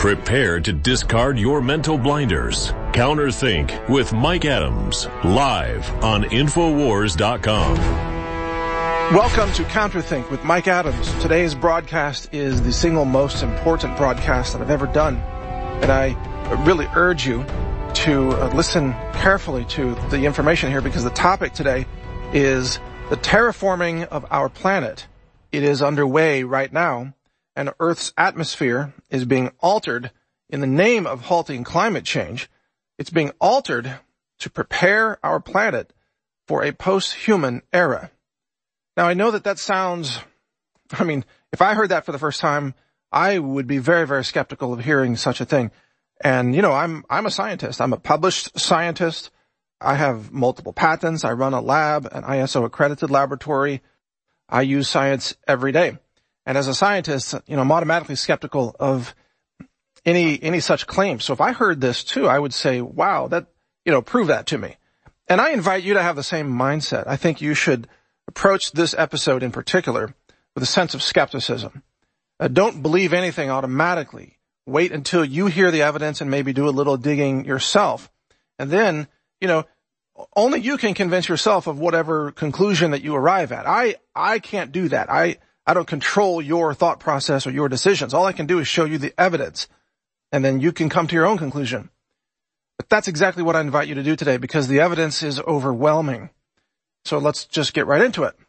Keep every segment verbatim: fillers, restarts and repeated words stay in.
Prepare to discard your mental blinders. Counterthink with Mike Adams, live on Infowars dot com. Welcome to Counterthink with Mike Adams. Today's broadcast is the single most important broadcast that I've ever done. And I really urge you to listen carefully to the information here, because the topic today is the terraforming of our planet. It is underway right now, and Earth's atmosphere is being altered in the name of halting climate change. It's being altered to prepare our planet for a post-human era. Now, I know that that sounds, I mean, if I heard that for the first time, I would be very, very skeptical of hearing such a thing. And, you know, I'm, I'm a scientist. I'm a published scientist. I have multiple patents. I run a lab, an I S O accredited laboratory. I use science every day. And as a scientist, you know, I'm automatically skeptical of any, any such claims. So if I heard this too, I would say, wow, that, you know, prove that to me. And I invite you to have the same mindset. I think you should approach this episode in particular with a sense of skepticism. Uh, don't believe anything automatically. Wait until you hear the evidence and maybe do a little digging yourself. And then, you know, only you can convince yourself of whatever conclusion that you arrive at. I, I can't do that. I, I don't control your thought process or your decisions. All I can do is show you the evidence, and then you can come to your own conclusion. But that's exactly what I invite you to do today, because the evidence is overwhelming. So let's just get right into it.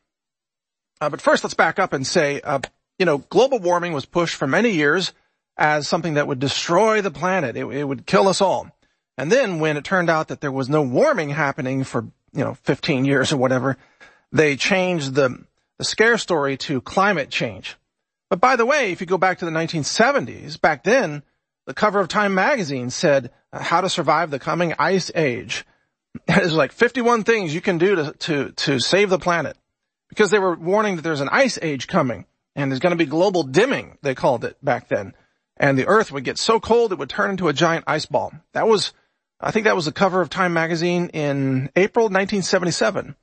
Uh, but first, let's back up and say, uh, you know, global warming was pushed for many years as something that would destroy the planet. It, it would kill us all. And then when it turned out that there was no warming happening for, you know, fifteen years or whatever, they changed the the scare story to climate change. But by the way, if you go back to the nineteen seventies, back then, the cover of Time magazine said, uh, how to survive the coming ice age. There's like fifty-one things you can do to, to, to save the planet, because they were warning that there's an ice age coming, and there's going to be global dimming, they called it back then. And the earth would get so cold it would turn into a giant ice ball. That was, I think that was the cover of Time magazine in April nineteen seventy-seven.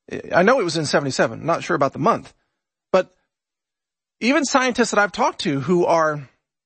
I know it was in seventy-seven, not sure about the month. But even scientists that I've talked to who are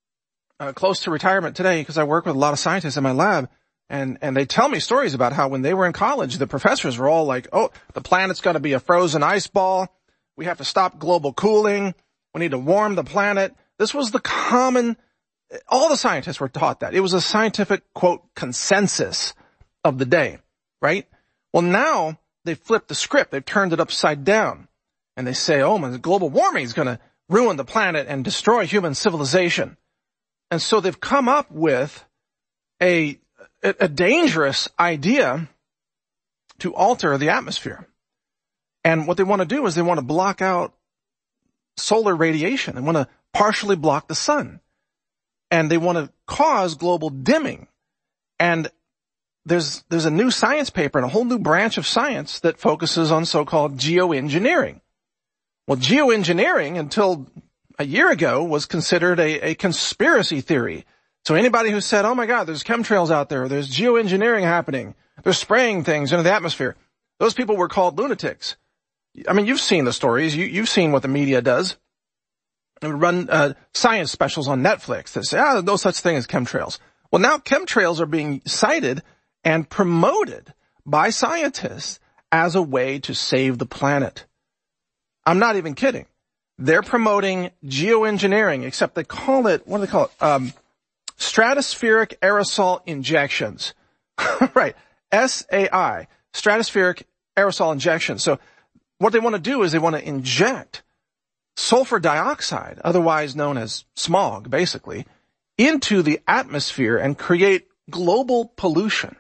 uh, close to retirement today, because I work with a lot of scientists in my lab, and, and they tell me stories about how when they were in college, the professors were all like, oh, the planet's going to be a frozen ice ball. We have to stop global cooling. We need to warm the planet. This was the common, all the scientists were taught that. It was a scientific, quote, consensus of the day, right? Well, now they've flipped the script. They've turned it upside down. And they say, oh, my, global warming is going to ruin the planet and destroy human civilization. And so they've come up with a, a, a dangerous idea to alter the atmosphere. And what they want to do is they want to block out solar radiation. They want to partially block the sun. And they want to cause global dimming. And There's, there's a new science paper and a whole new branch of science that focuses on so-called geoengineering. Well, geoengineering until a year ago was considered a, a conspiracy theory. So anybody who said, oh my God, there's chemtrails out there, there's geoengineering happening, they're spraying things into the atmosphere, those people were called lunatics. I mean, you've seen the stories, you, you've seen what the media does. They would run, uh, science specials on Netflix that say, ah, there's no such thing as chemtrails. Well, now chemtrails are being cited and promoted by scientists as a way to save the planet. I'm not even kidding. They're promoting geoengineering, except they call it, what do they call it? Um, stratospheric aerosol injections. Right. S A I. Stratospheric aerosol injections. So what they want to do is they want to inject sulfur dioxide, otherwise known as smog, basically, into the atmosphere and create global pollution.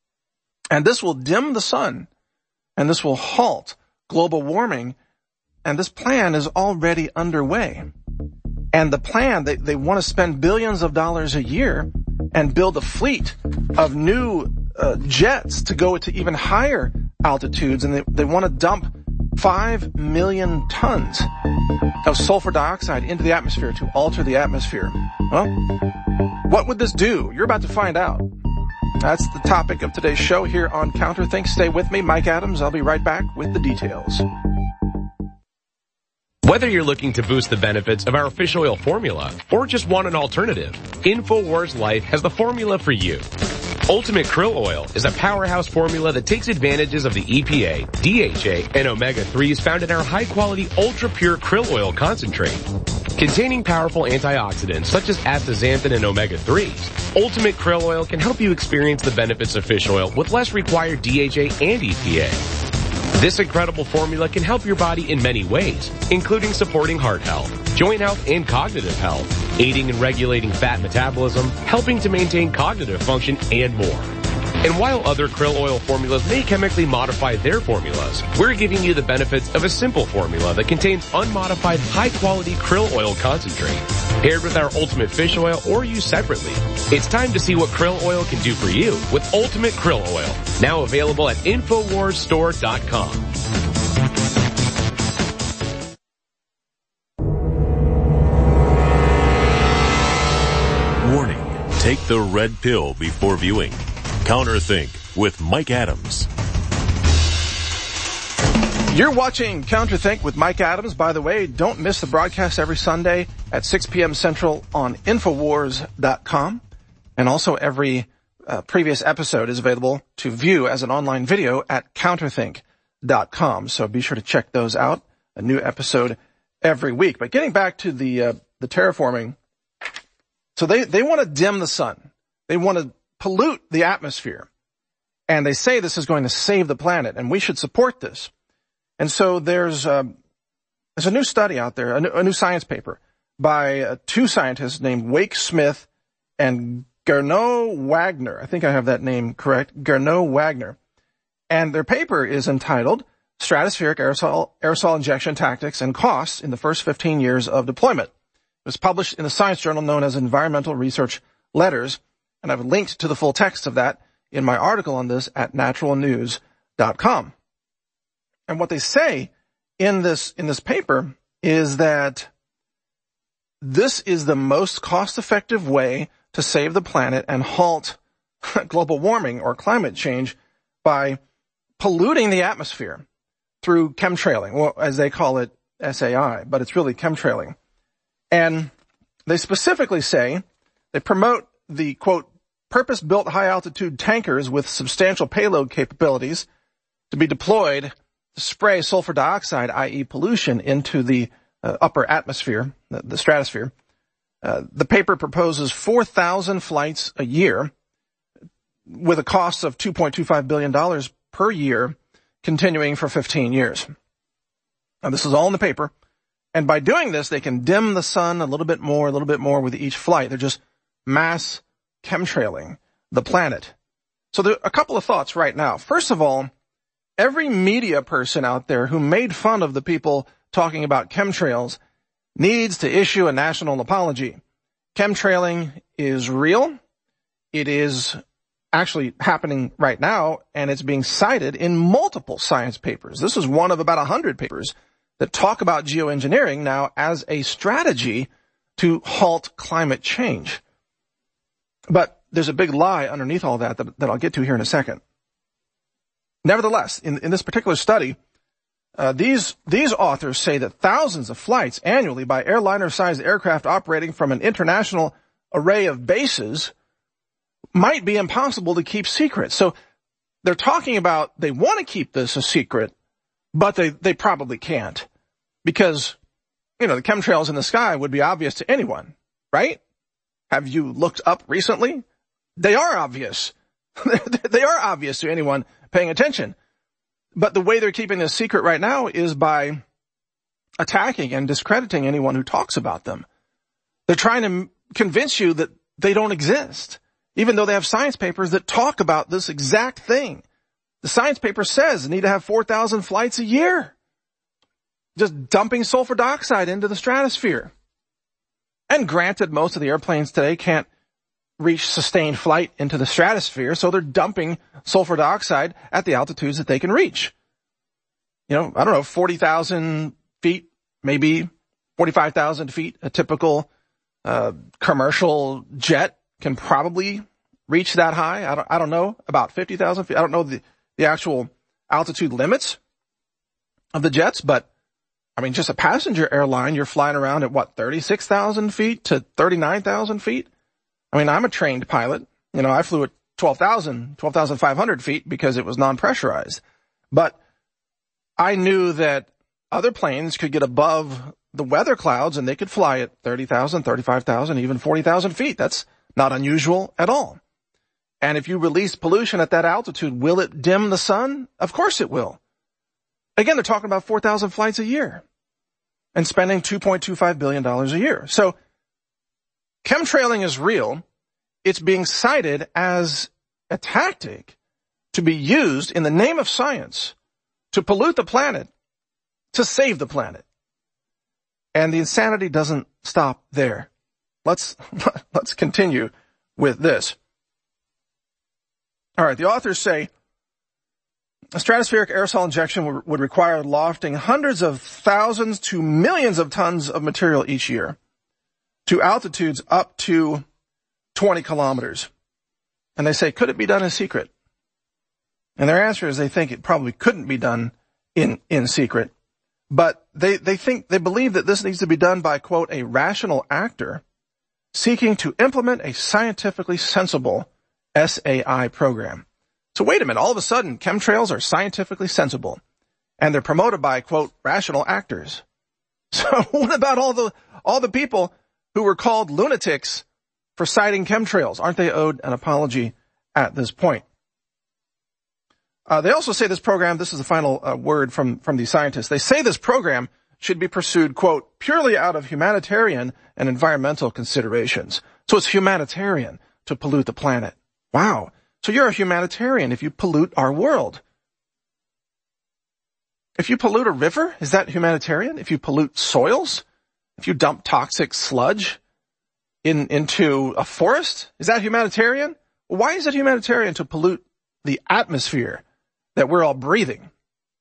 And this will dim the sun, and this will halt global warming, and this plan is already underway. And the plan, they, they want to spend billions of dollars a year and build a fleet of new uh, jets to go to even higher altitudes, and they, they want to dump five million tons of sulfur dioxide into the atmosphere to alter the atmosphere. Well, what would this do? You're about to find out. That's the topic of today's show here on Counterthink. Stay with me, Mike Adams. I'll be right back with the details. Whether you're looking to boost the benefits of our fish oil formula or just want an alternative, InfoWars Life has the formula for you. Ultimate Krill Oil is a powerhouse formula that takes advantages of the E P A, D H A, and omega threes found in our high-quality, ultra-pure krill oil concentrate. Containing powerful antioxidants such as astaxanthin and omega threes, Ultimate Krill Oil can help you experience the benefits of fish oil with less required D H A and E P A. This incredible formula can help your body in many ways, including supporting heart health, joint health, and cognitive health, aiding and regulating fat metabolism, helping to maintain cognitive function, and more. And while other krill oil formulas may chemically modify their formulas, we're giving you the benefits of a simple formula that contains unmodified, high-quality krill oil concentrate, paired with our Ultimate Fish Oil or used separately. It's time to see what krill oil can do for you with Ultimate Krill Oil, now available at infowars store dot com. Warning, take the red pill before viewing. Counterthink with Mike Adams. You're watching Counterthink with Mike Adams. By the way, don't miss the broadcast every Sunday at six p.m. Central on infowars dot com. And also every uh, previous episode is available to view as an online video at counterthink dot com. So be sure to check those out. A new episode every week. But getting back to the uh, the terraforming, so they, they want to dim the sun. They want to pollute the atmosphere. And they say this is going to save the planet, and we should support this. And so there's, um, there's a new study out there, a new, a new science paper by uh, two scientists named Wake Smith and Gernot Wagner. I think I have that name correct. Gernot Wagner. And their paper is entitled Stratospheric Aerosol, Aerosol Injection Tactics and Costs in the First fifteen Years of Deployment. It was published in the science journal known as Environmental Research Letters. And I've linked to the full text of that in my article on this at natural news dot com. And what they say in this, in this paper is that this is the most cost-effective way to save the planet and halt global warming or climate change by polluting the atmosphere through chemtrailing, well, as they call it, S A I, but it's really chemtrailing. And they specifically say they promote the, quote, purpose-built high-altitude tankers with substantial payload capabilities to be deployed to spray sulfur dioxide, that is pollution, into the uh, upper atmosphere, the, the stratosphere. Uh, the paper proposes four thousand flights a year with a cost of two point two five billion dollars per year, continuing for fifteen years. Now, this is all in the paper. And by doing this, they can dim the sun a little bit more, a little bit more with each flight. They're just mass chemtrailing the planet. So there are a couple of thoughts right now. First of all, every media person out there who made fun of the people talking about chemtrails needs to issue a national apology. Chemtrailing is real. It is actually happening right now, and it's being cited in multiple science papers. This is one of about a hundred papers that talk about geoengineering now as a strategy to halt climate change. But there's a big lie underneath all that, that that I'll get to here in a second. Nevertheless, in, in this particular study, uh, these these authors say that thousands of flights annually by airliner-sized aircraft operating from an international array of bases might be impossible to keep secret. So they're talking about they want to keep this a secret, but they, they probably can't. Because, you know, the chemtrails in the sky would be obvious to anyone, right? Have you looked up recently? They are obvious. They are obvious to anyone paying attention. But the way they're keeping this secret right now is by attacking and discrediting anyone who talks about them. They're trying to convince you that they don't exist, even though they have science papers that talk about this exact thing. The science paper says they need to have four thousand flights a year, just dumping sulfur dioxide into the stratosphere. And granted, most of the airplanes today can't reach sustained flight into the stratosphere, so they're dumping sulfur dioxide at the altitudes that they can reach. You know, I don't know, forty thousand feet, maybe forty-five thousand feet. A typical uh commercial jet can probably reach that high. I don't, I don't know, about fifty thousand feet. I don't know the, the actual altitude limits of the jets, but I mean, just a passenger airline, you're flying around at what, thirty-six thousand feet to thirty-nine thousand feet? I mean, I'm a trained pilot. You know, I flew at twelve thousand, twelve thousand five hundred feet because it was non-pressurized. But I knew that other planes could get above the weather clouds and they could fly at thirty thousand, thirty-five thousand, even forty thousand feet. That's not unusual at all. And if you release pollution at that altitude, will it dim the sun? Of course it will. Again, they're talking about four thousand flights a year and spending two point two five billion dollars a year. So chemtrailing is real. It's being cited as a tactic to be used in the name of science to pollute the planet, to save the planet. And the insanity doesn't stop there. Let's, let's continue with this. All right, the authors say a stratospheric aerosol injection would, would require lofting hundreds of thousands to millions of tons of material each year to altitudes up to twenty kilometers. And they say, could it be done in secret? And their answer is they think it probably couldn't be done in, in secret. But they, they think, they believe that this needs to be done by, quote, a rational actor seeking to implement a scientifically sensible S A I program. So wait a minute, all of a sudden, chemtrails are scientifically sensible, and they're promoted by, quote, rational actors. So what about all the, all the people who were called lunatics for citing chemtrails? Aren't they owed an apology at this point? Uh, they also say this program, this is the final uh, word from, from these scientists, they say this program should be pursued, quote, purely out of humanitarian and environmental considerations. So it's humanitarian to pollute the planet. Wow. So you're a humanitarian if you pollute our world. If you pollute a river, is that humanitarian? If you pollute soils, if you dump toxic sludge in, into a forest, is that humanitarian? Why is it humanitarian to pollute the atmosphere that we're all breathing?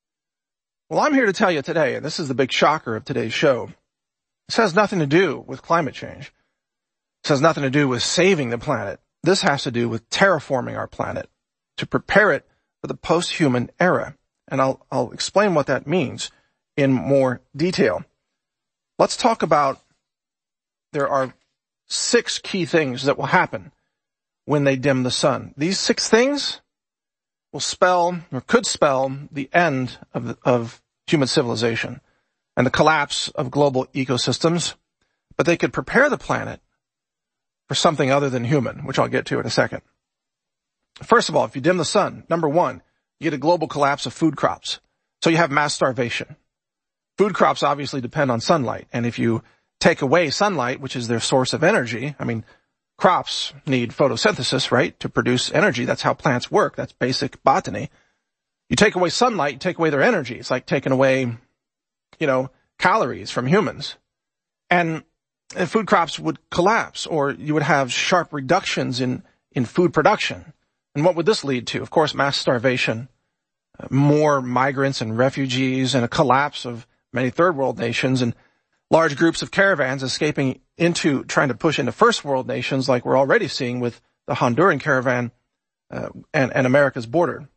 Well, I'm here to tell you today, and this is the big shocker of today's show, this has nothing to do with climate change. This has nothing to do with saving the planet. This has to do with terraforming our planet to prepare it for the post-human era. And I'll, I'll explain what that means in more detail. Let's talk about, there are six key things that will happen when they dim the sun. These six things will spell, or could spell, the end of, of human civilization and the collapse of global ecosystems, but they could prepare the planet for something other than human, which I'll get to in a second. First of all, if you dim the sun, number one, you get a global collapse of food crops. So you have mass starvation. Food crops obviously depend on sunlight, and if you take away sunlight, which is their source of energy, I mean, crops need photosynthesis, right, to produce energy. That's how plants work. That's basic botany. You take away sunlight, you take away their energy. It's like taking away, you know, calories from humans. And food crops would collapse, or you would have sharp reductions in, in food production. And what would this lead to? Of course, mass starvation, uh, more migrants and refugees, and a collapse of many third world nations, and large groups of caravans escaping into, trying to push into first world nations like we're already seeing with the Honduran caravan uh, and, and America's border.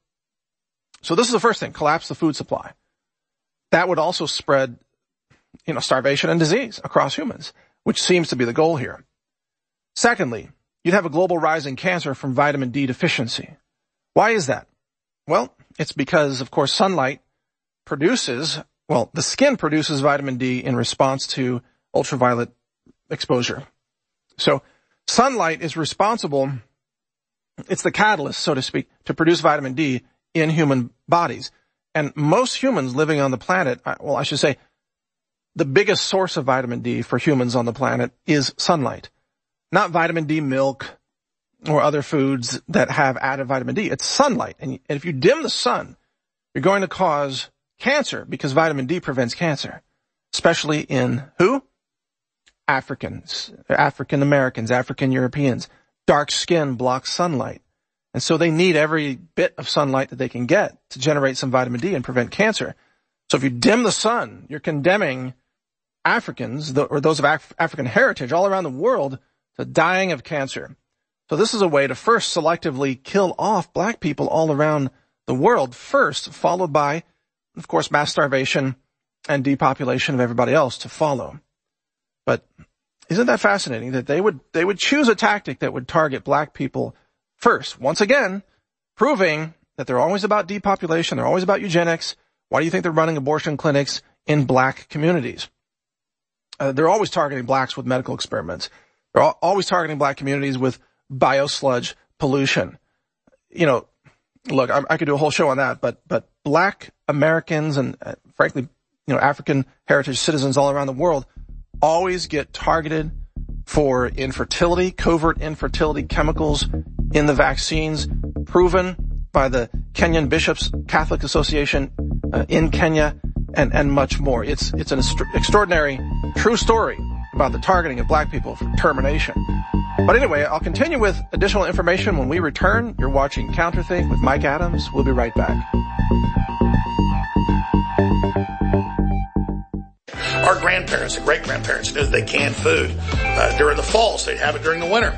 So this is the first thing, collapse the food supply. That would also spread, you know, starvation and disease across humans, which seems to be the goal here. Secondly, you'd have a global rise in cancer from vitamin D deficiency. Why is that? Well, it's because, of course, sunlight produces, well, the skin produces vitamin D in response to ultraviolet exposure. So sunlight is responsible, it's the catalyst, so to speak, to produce vitamin D in human bodies. And most humans living on the planet, well, I should say, the biggest source of vitamin D for humans on the planet is sunlight. Not vitamin D milk or other foods that have added vitamin D. It's sunlight. And if you dim the sun, you're going to cause cancer because vitamin D prevents cancer, especially in who? Africans, African Americans, African Europeans. Dark skin blocks sunlight. And so they need every bit of sunlight that they can get to generate some vitamin D and prevent cancer. So if you dim the sun, you're condemning Africans, or those of Af- African heritage all around the world, to dying of cancer. So this is a way to first selectively kill off black people all around the world first, followed by, of course, mass starvation and depopulation of everybody else to follow. But isn't that fascinating that they would, they would choose a tactic that would target black people first, once again, proving that they're always about depopulation, they're always about eugenics. Why do you think they're running abortion clinics in black communities? Uh, they're always targeting blacks with medical experiments. They're al- always targeting black communities with biosludge pollution. You know, look, I, I could do a whole show on that, but, but black Americans and, uh, frankly, you know, African heritage citizens all around the world always get targeted for infertility, covert infertility chemicals in the vaccines, proven by the Kenyan Bishops Catholic Association uh, in Kenya, and, and much more. It's, it's an est- extraordinary, true story about the targeting of black people for termination. But anyway, I'll continue with additional information when we return. You're watching Counterthink with Mike Adams. We'll be right back. Our grandparents and great-grandparents knew that they canned food uh, during the fall, so they'd have it during the winter.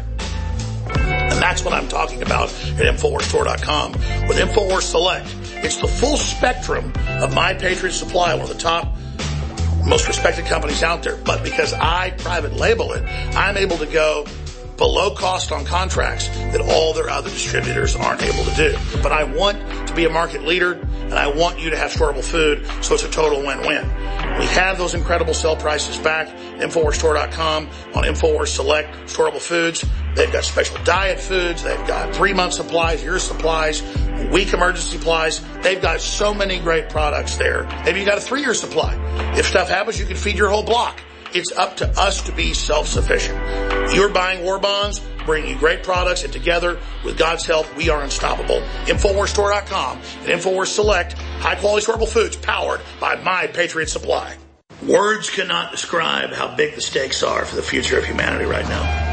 And that's what I'm talking about at Infowars Store dot com. With Infowars Select, it's the full spectrum of My Patriot Supply, one of the top, most respected companies out there. But because I private label it, I'm able to go below cost on contracts that all their other distributors aren't able to do. But I want to be a market leader, and I want you to have storable food, so it's a total win-win. We have those incredible sale prices back at Infowars Store dot com on Infowars Select Storable Foods. They've got special diet foods. They've got three-month supplies, year supplies, week emergency supplies. They've got so many great products there. Maybe you got a three-year supply. If stuff happens, you can feed your whole block. It's up to us to be self-sufficient. You're buying war bonds, bringing you great products, and together, with God's help, we are unstoppable. Infowars Store dot com and Infowars Select, high-quality storable foods powered by My Patriot Supply. Words cannot describe how big the stakes are for the future of humanity right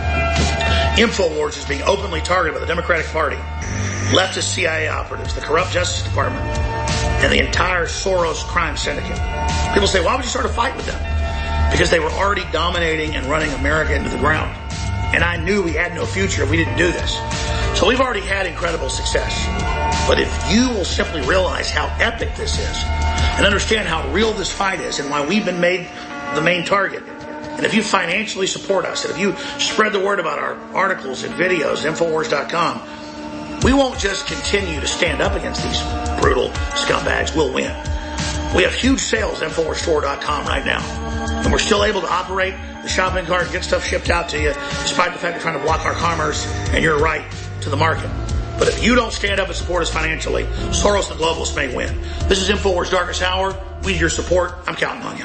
now. Infowars is being openly targeted by the Democratic Party, leftist C I A operatives, the corrupt Justice Department, and the entire Soros crime syndicate. People say, why would you start a fight with them? Because they were already dominating and running America into the ground. And I knew we had no future if we didn't do this. So we've already had incredible success. But if you will simply realize how epic this is and understand how real this fight is and why we've been made the main target, and if you financially support us, and if you spread the word about our articles and videos at Infowars dot com, we won't just continue to stand up against these brutal scumbags. We'll win. We have huge sales at Infowars Store dot com right now. And we're still able to operate the shopping cart and get stuff shipped out to you, despite the fact they're trying to block our commerce and your right to the market. But if you don't stand up and support us financially, Soros and the globalists may win. This is Infowars Darkest Hour. We need your support. I'm counting on you.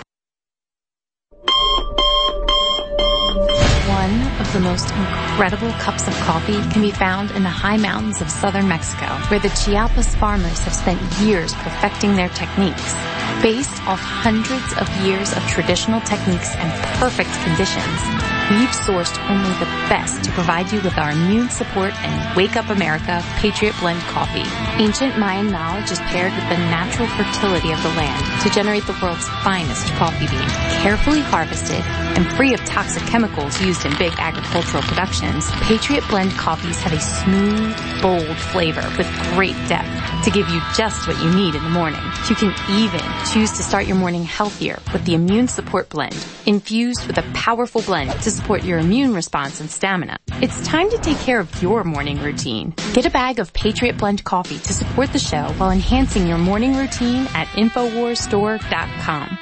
One of the most incredible cups of coffee can be found in the high mountains of southern Mexico, where the Chiapas farmers have spent years perfecting their techniques. Based off hundreds of years of traditional techniques and perfect conditions, we've sourced only the best to provide you with our immune support and Wake Up America Patriot Blend coffee. Ancient Mayan knowledge is paired with the natural fertility of the land to generate the world's finest coffee bean. Carefully harvested and free of toxic chemicals used in big agricultural productions, Patriot Blend coffees have a smooth, bold flavor with great depth to give you just what you need in the morning. You can even choose to start your morning healthier with the Immune Support Blend, infused with a powerful blend to support your immune response and stamina. It's time to take care of your morning routine. Get a bag of Patriot Blend coffee to support the show while enhancing your morning routine at Infowars Store dot com.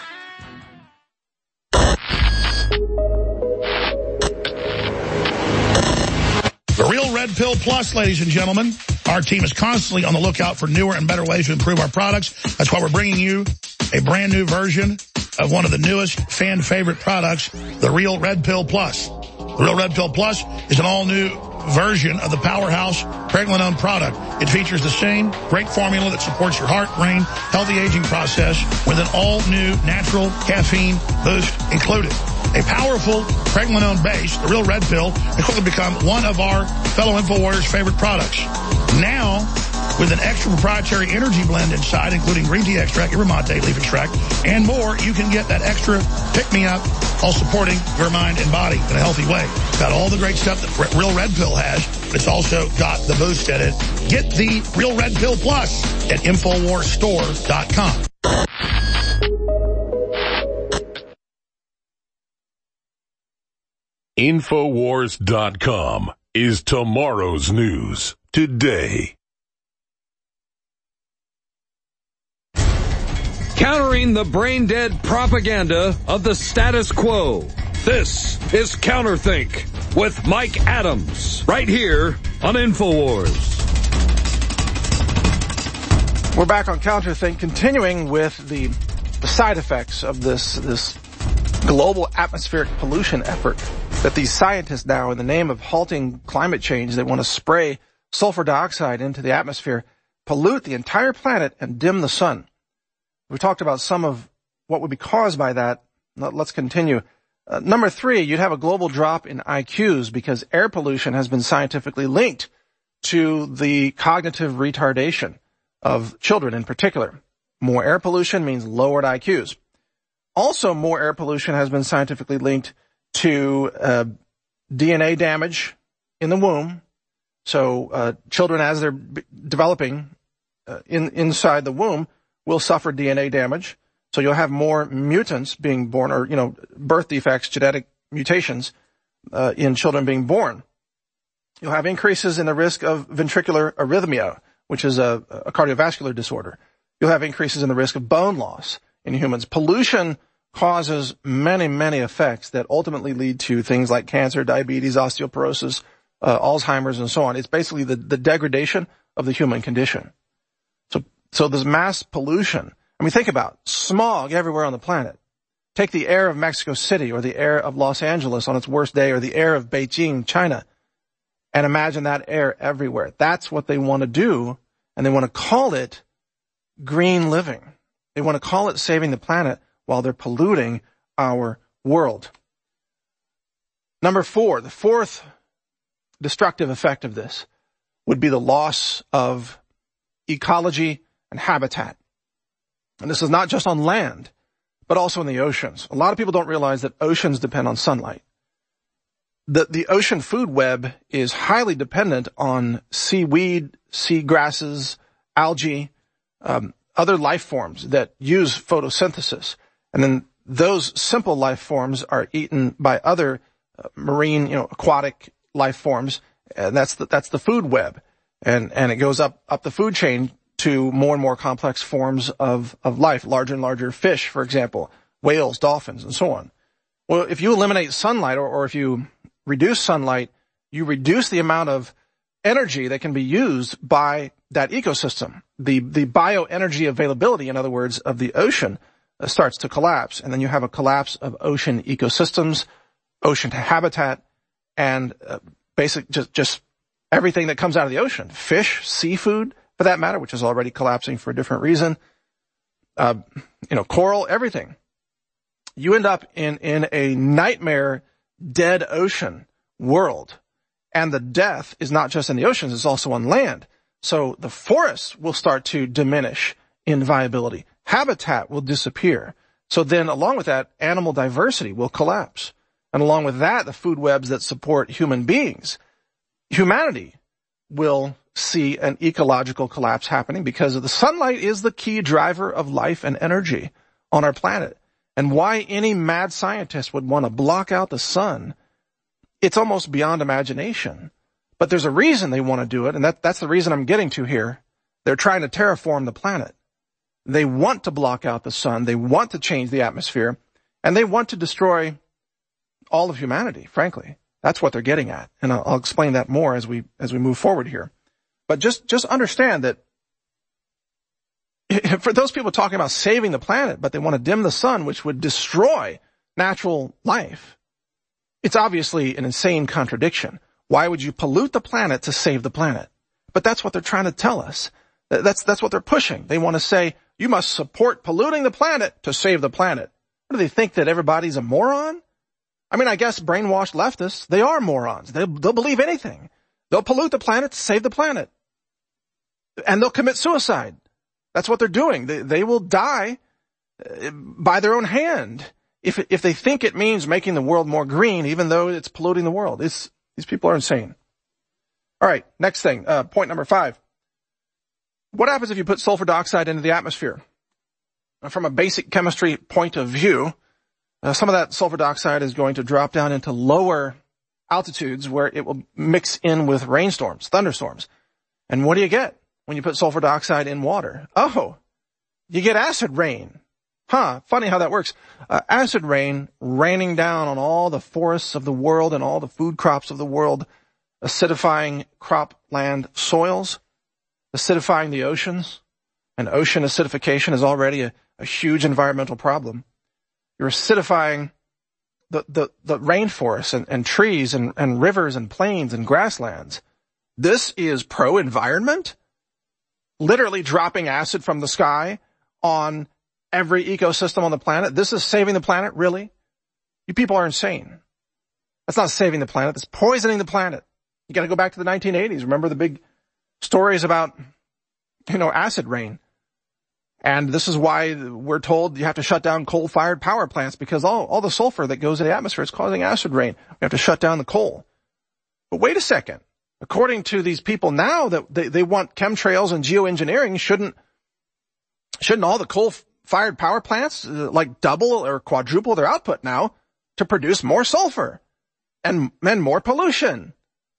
The Real Red Pill Plus, ladies and gentlemen. Our team is constantly on the lookout for newer and better ways to improve our products. That's why we're bringing you a brand new version of one of the newest fan favorite products, the Real Red Pill Plus. The Real Red Pill Plus is an all-new version of the powerhouse pregnenolone product. It features the same great formula that supports your heart, brain, healthy aging process with an all-new natural caffeine boost included. A powerful pregnenolone base, the Real Red Pill, has quickly become one of our fellow InfoWarriors' favorite products. Now, with an extra proprietary energy blend inside, including green tea extract, yerba mate, leaf extract, and more, you can get that extra pick-me-up while supporting your mind and body in a healthy way. It's got all the great stuff that Real Red Pill has, but it's also got the boost in it. Get the Real Red Pill Plus at Infowars Store dot com. Infowars dot com is tomorrow's news today. Countering the brain-dead propaganda of the status quo. This is Counterthink with Mike Adams, right here on InfoWars. We're back on Counterthink, continuing with the, the side effects of this, this global atmospheric pollution effort that these scientists now, in the name of halting climate change, they want to spray sulfur dioxide into the atmosphere, pollute the entire planet, and dim the sun. We talked about some of what would be caused by that. Let's continue. Uh, number three, you'd have a global drop in I Qs because air pollution has been scientifically linked to the cognitive retardation of children in particular. More air pollution means lowered I Qs. Also, more air pollution has been scientifically linked to uh, D N A damage in the womb. So uh, children, as they're b- developing uh, in inside the womb, will suffer D N A damage. So you'll have more mutants being born, or, you know, birth defects, genetic mutations uh, in children being born. You'll have increases in the risk of ventricular arrhythmia, which is a, a cardiovascular disorder. You'll have increases in the risk of bone loss in humans. Pollution causes many, many effects that ultimately lead to things like cancer, diabetes, osteoporosis, uh, Alzheimer's, and so on. It's basically the, the degradation of the human condition. So, so there's mass pollution. I mean, think about it. Smog everywhere on the planet. Take the air of Mexico City or the air of Los Angeles on its worst day, or the air of Beijing, China, and imagine that air everywhere. That's what they want to do, and they want to call it green living. They want to call it saving the planet while they're polluting our world. Number four, the fourth destructive effect of this would be the loss of ecology and habitat. And this is not just on land, but also in the oceans. A lot of people don't realize that oceans depend on sunlight. The, the ocean food web is highly dependent on seaweed, sea grasses, algae, um, other life forms that use photosynthesis. And then those simple life forms are eaten by other uh, marine, you know, aquatic life forms. And that's the, that's the food web. And, and it goes up, up the food chain to more and more complex forms of, of life, larger and larger fish, for example, whales, dolphins, and so on. Well, if you eliminate sunlight, or, or if you reduce sunlight, you reduce the amount of energy that can be used by that ecosystem. The, the bioenergy availability, in other words, of the ocean uh, starts to collapse. And then you have a collapse of ocean ecosystems, ocean habitat, and uh, basic, just, just everything that comes out of the ocean. Fish, seafood, for that matter, which is already collapsing for a different reason. Uh, you know, coral, everything. You end up in, in a nightmare dead ocean world. And the death is not just in the oceans, it's also on land. So the forests will start to diminish in viability. Habitat will disappear. So then along with that, animal diversity will collapse. And along with that, the food webs that support human beings. Humanity will see an ecological collapse happening because of the sunlight is the key driver of life and energy on our planet. And why any mad scientist would want to block out the sun, it's almost beyond imagination. But there's a reason they want to do it, and that, that's the reason I'm getting to here. They're trying to terraform the planet. They want to block out the sun, they want to change the atmosphere, and they want to destroy all of humanity, frankly. That's what they're getting at. And I'll, I'll explain that more as we, as we move forward here. But just, just understand that for those people talking about saving the planet, but they want to dim the sun, which would destroy natural life, it's obviously an insane contradiction. Why would you pollute the planet to save the planet? But that's what they're trying to tell us. That's, that's what they're pushing. They want to say, you must support polluting the planet to save the planet. What do they think, that everybody's a moron? I mean, I guess brainwashed leftists, they are morons. They'll, they'll believe anything. They'll pollute the planet to save the planet. And they'll commit suicide. That's what they're doing. They, they will die by their own hand if, if they think it means making the world more green, even though it's polluting the world. It's, these people are insane. All right, next thing, uh, point number five. What happens if you put sulfur dioxide into the atmosphere? From a basic chemistry point of view, uh, some of that sulfur dioxide is going to drop down into lower altitudes where it will mix in with rainstorms, thunderstorms. And what do you get when you put sulfur dioxide in water? Oh, you get acid rain. Huh, funny how that works. Uh, acid rain raining down on all the forests of the world and all the food crops of the world, acidifying cropland soils, acidifying the oceans. And ocean acidification is already a, a huge environmental problem. You're acidifying the, the, the rainforests and, and trees and, and rivers and plains and grasslands. This is pro-environment? Literally dropping acid from the sky on every ecosystem on the planet. This is saving the planet, really? You people are insane. That's not saving the planet. That's poisoning the planet. You gotta go back to the nineteen eighties. Remember the big stories about, you know, acid rain. And this is why we're told you have to shut down coal-fired power plants, because all, all the sulfur that goes in the atmosphere is causing acid rain. We have to shut down the coal. But wait a second. According to these people now that they, they want chemtrails and geoengineering, shouldn't, shouldn't all the coal-fired power plants uh, like double or quadruple their output now to produce more sulfur and, and more pollution?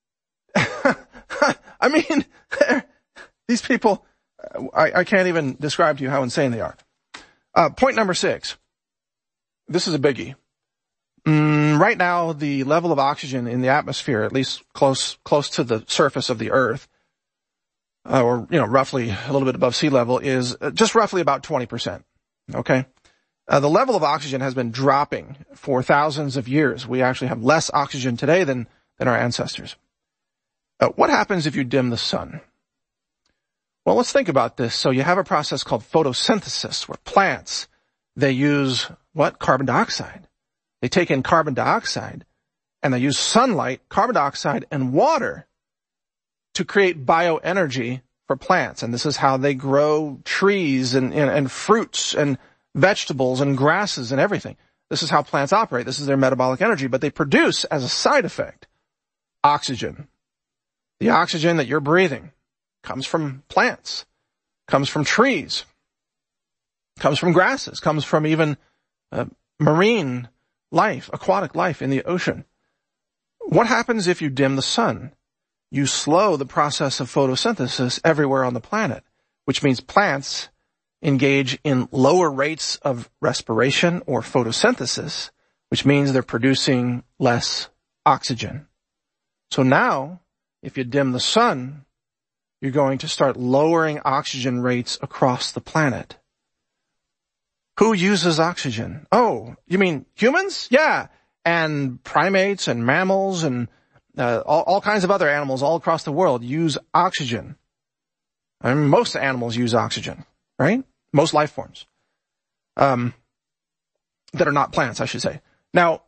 I mean, these people, I, I can't even describe to you how insane they are. Uh, point number six. This is a biggie. Mm, right now, the level of oxygen in the atmosphere, at least close, close to the surface of the Earth, uh, or, you know, roughly a little bit above sea level, is just roughly about twenty percent. Okay? Uh, the level of oxygen has been dropping for thousands of years. We actually have less oxygen today than, than our ancestors. Uh, what happens if you dim the sun? Well, let's think about this. So you have a process called photosynthesis, where plants, they use what? Carbon dioxide. They take in carbon dioxide and they use sunlight, carbon dioxide, and water to create bioenergy for plants. And this is how they grow trees and, and, and fruits and vegetables and grasses and everything. This is how plants operate. This is their metabolic energy. But they produce, as a side effect, oxygen. The oxygen that you're breathing comes from plants, comes from trees, comes from grasses, comes from even uh, marine life, aquatic life in the ocean. What happens if you dim the sun? You slow the process of photosynthesis everywhere on the planet, which means plants engage in lower rates of respiration or photosynthesis, which means they're producing less oxygen. So now, if you dim the sun, you're going to start lowering oxygen rates across the planet. Who uses oxygen? Oh, you mean humans? Yeah. And primates and mammals and uh, all, all kinds of other animals all across the world use oxygen. I mean, most animals use oxygen, right? Most life forms. Um, that are not plants, I should say. Now,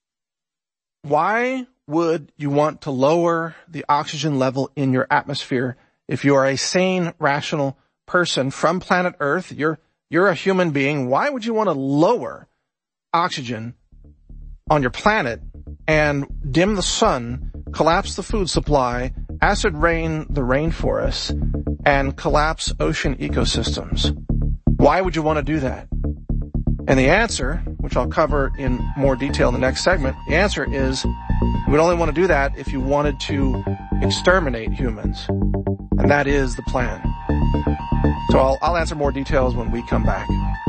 why would you want to lower the oxygen level in your atmosphere if you are a sane, rational person from planet Earth? You're You're a human being. Why would you want to lower oxygen on your planet and dim the sun, collapse the food supply, acid rain the rainforests, and collapse ocean ecosystems? Why would you want to do that? And the answer, which I'll cover in more detail in the next segment, the answer is you would only want to do that if you wanted to exterminate humans. And that is the plan. So I'll, I'll answer more details when we come back.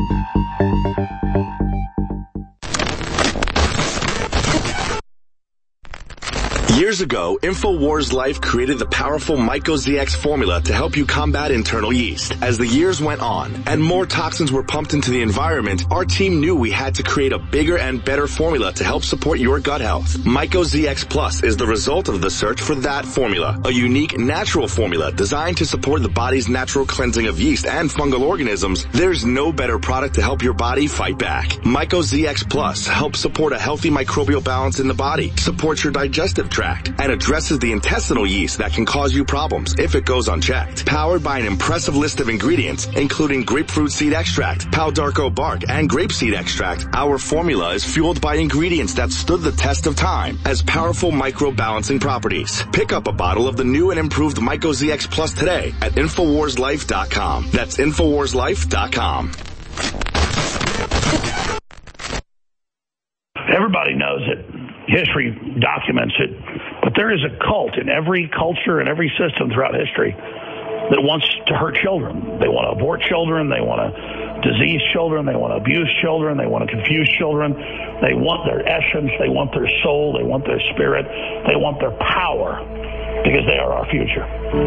Years ago, InfoWars Life created the powerful MycoZX formula to help you combat internal yeast. As the years went on and more toxins were pumped into the environment, our team knew we had to create a bigger and better formula to help support your gut health. MycoZX Plus is the result of the search for that formula, a unique natural formula designed to support the body's natural cleansing of yeast and fungal organisms. There's no better product to help your body fight back. MycoZX Plus helps support a healthy microbial balance in the body, supports your digestive tract, and addresses the intestinal yeast that can cause you problems if it goes unchecked. Powered by an impressive list of ingredients, including grapefruit seed extract, Pau d'Arco bark, and grapeseed extract, our formula is fueled by ingredients that stood the test of time as powerful micro-balancing properties. Pick up a bottle of the new and improved MycoZX Plus today at Infowars Life dot com. That's Infowars Life dot com. Everybody knows it. history documents it, but there is a cult in every culture and every system throughout history that wants to hurt children. They want to abort children. They want to disease children. They want to abuse children. They want to confuse children. They want their essence. They want their soul. They want their spirit. They want their power because they are our future.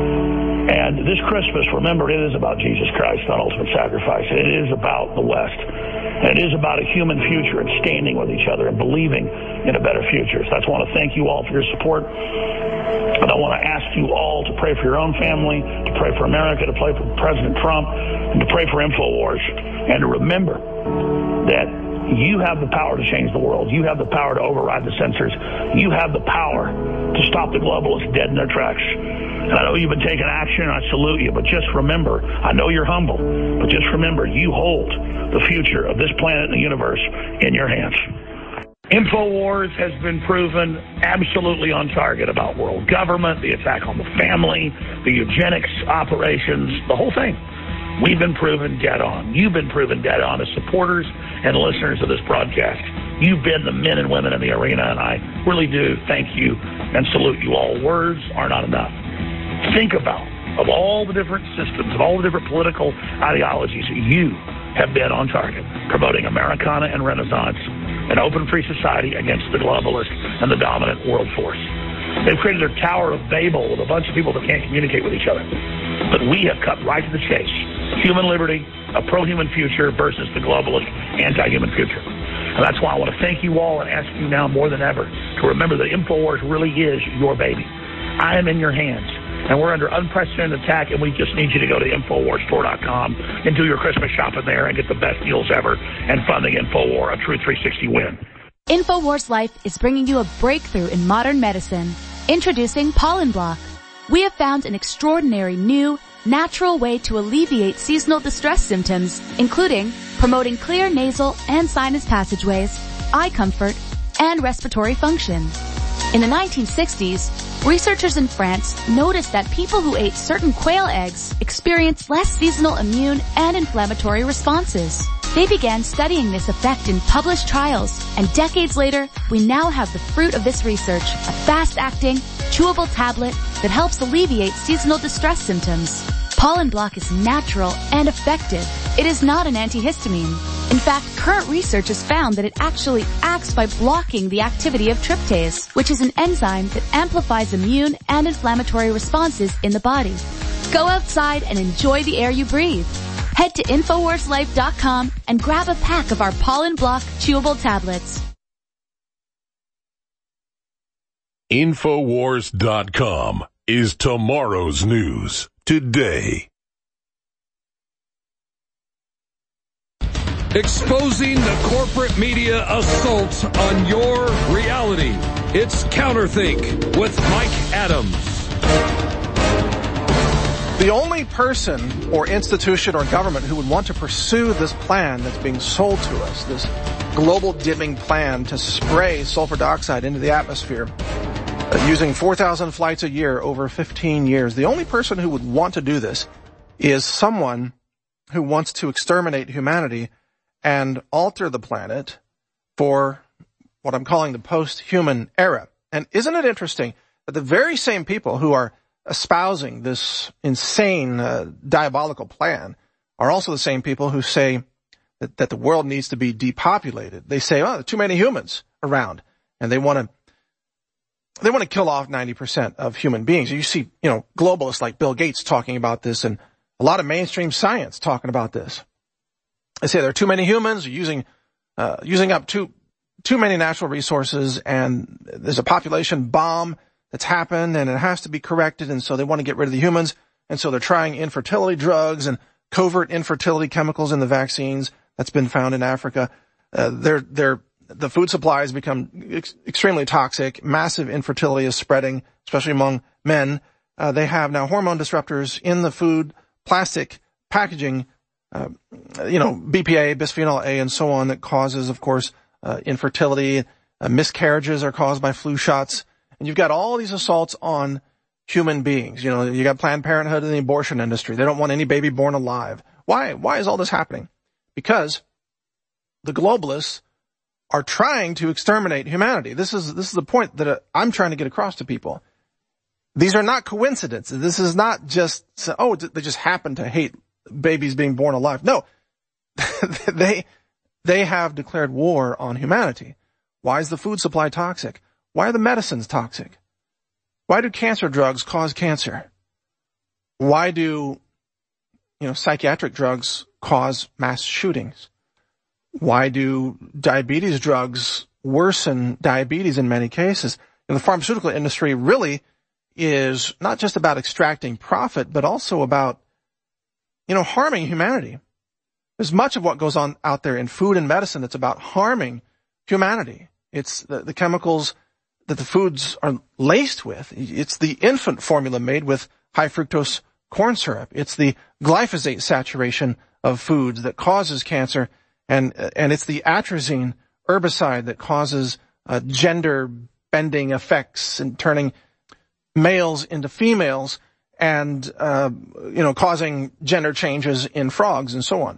And this Christmas, remember, it is about Jesus Christ, not ultimate sacrifice. It is about the West. And it is about a human future and standing with each other and believing in a better future. So I just want to thank you all for your support. And I want to ask you all to pray for your own family, to pray for America, to pray for President Trump, and to pray for InfoWars. And to remember that you have the power to change the world. You have the power to override the censors. You have the power to stop the globalists dead in their tracks. And I know you've been taking action, and I salute you. But just remember, I know you're humble, but just remember, you hold the future of this planet and the universe in your hands. InfoWars has been proven absolutely on target about world government, the attack on the family, the eugenics operations, the whole thing. We've been proven dead on. You've been proven dead on as supporters and listeners of this broadcast. You've been the men and women in the arena, and I really do thank you and salute you all. Words are not enough. Think about, of all the different systems, of all the different political ideologies, you have been on target, promoting Americana and Renaissance, an open free society against the globalists and the dominant world force. They've created their Tower of Babel with a bunch of people that can't communicate with each other. But we have cut right to the chase. Human liberty, a pro-human future versus the globalist anti-human future. And that's why I want to thank you all and ask you now more than ever to remember that InfoWars really is your baby. I am in your hands. And we're under unprecedented attack, and we just need you to go to InfoWars Store dot com and do your Christmas shopping there and get the best deals ever and fund the InfoWar, a true three sixty win. InfoWars Life is bringing you a breakthrough in modern medicine. Introducing Pollen Block. We have found an extraordinary new, natural way to alleviate seasonal distress symptoms, including promoting clear nasal and sinus passageways, eye comfort, and respiratory function. In the nineteen sixties, researchers in France noticed that people who ate certain quail eggs experienced less seasonal immune and inflammatory responses. They began studying this effect in published trials, and decades later, we now have the fruit of this research, a fast-acting, chewable tablet that helps alleviate seasonal distress symptoms. Pollen Block is natural and effective. It is not an antihistamine. In fact, current research has found that it actually acts by blocking the activity of tryptase, which is an enzyme that amplifies immune and inflammatory responses in the body. Go outside and enjoy the air you breathe. Head to InfoWars Life dot com and grab a pack of our Pollen Block chewable tablets. InfoWars dot com is tomorrow's news today. Exposing the corporate media assault on your reality. It's Counterthink with Mike Adams. The only person or institution or government who would want to pursue this plan that's being sold to us, this global dimming plan to spray sulfur dioxide into the atmosphere, uh, using four thousand flights a year over fifteen years, the only person who would want to do this is someone who wants to exterminate humanity and alter the planet for what I'm calling the post-human era. And isn't it interesting that the very same people who are espousing this insane, uh, diabolical plan are also the same people who say that, that the world needs to be depopulated. They say, oh, there are too many humans around, and they want to they want to kill off ninety percent of human beings. You see, you know, globalists like Bill Gates talking about this, and a lot of mainstream science talking about this. They say there are too many humans, using uh, using up too too many natural resources, and there's a population bomb that's happened, and it has to be corrected, and so they want to get rid of the humans, and so they're trying infertility drugs and covert infertility chemicals in the vaccines that's been found in Africa. Uh, they're they're the food supply has become ex- extremely toxic. Massive infertility is spreading, especially among men. Uh, they have now hormone disruptors in the food, plastic packaging, uh, you know, B P A, bisphenol A, and so on, that causes, of course, uh, infertility. Uh, miscarriages are caused by flu shots. And you've got all these assaults on human beings. You know, you got Planned Parenthood and the abortion industry. They don't want any baby born alive. Why? Why is all this happening? Because the globalists are trying to exterminate humanity. This is, this is the point that uh, I'm trying to get across to people. These are not coincidences. This is not just, oh, they just happen to hate babies being born alive. No. they, they have declared war on humanity. Why is the food supply toxic? Why are the medicines toxic? Why do cancer drugs cause cancer? Why do, you know, psychiatric drugs cause mass shootings? Why do diabetes drugs worsen diabetes in many cases? And the pharmaceutical industry really is not just about extracting profit, but also about, you know, harming humanity. There's much of what goes on out there in food and medicine that's about harming humanity. It's the, the chemicals that the foods are laced with. It's the infant formula made with high fructose corn syrup. It's the glyphosate saturation of foods that causes cancer. And, and it's the atrazine herbicide that causes uh, gender bending effects and turning males into females and, uh, you know, causing gender changes in frogs and so on.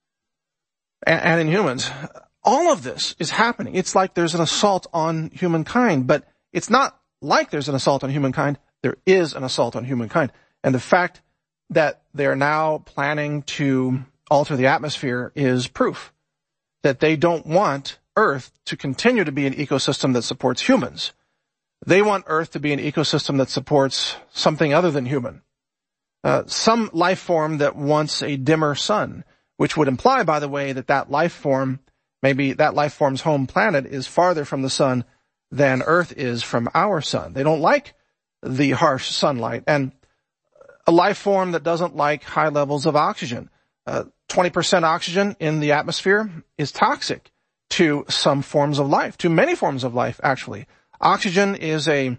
And, and in humans. All of this is happening. It's like there's an assault on humankind, but it's not like there's an assault on humankind. There is an assault on humankind. And the fact that they're now planning to alter the atmosphere is proof that they don't want Earth to continue to be an ecosystem that supports humans. They want Earth to be an ecosystem that supports something other than human. Uh, some life form that wants a dimmer sun, which would imply, by the way, that that life form, maybe that life form's home planet is farther from the sun than Earth is from our sun. They don't like the harsh sunlight. And a life form that doesn't like high levels of oxygen. Uh, twenty percent oxygen in the atmosphere is toxic to some forms of life, to many forms of life, actually. Oxygen is a,